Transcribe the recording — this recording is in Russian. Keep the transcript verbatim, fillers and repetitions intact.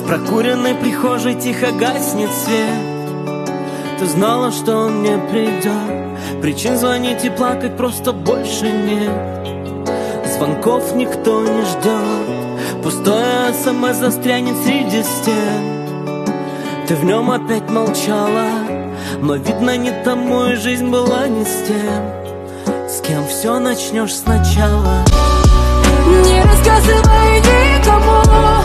В прокуренной прихожей тихо гаснет свет. Ты знала, что он не придет. Причин звонить и плакать просто больше нет. Звонков никто не ждет. Пустое СМС застрянет среди стен. Ты в нем опять молчала, но видно не тому, и жизнь была не с тем, с кем все начнешь сначала. Не рассказывай никому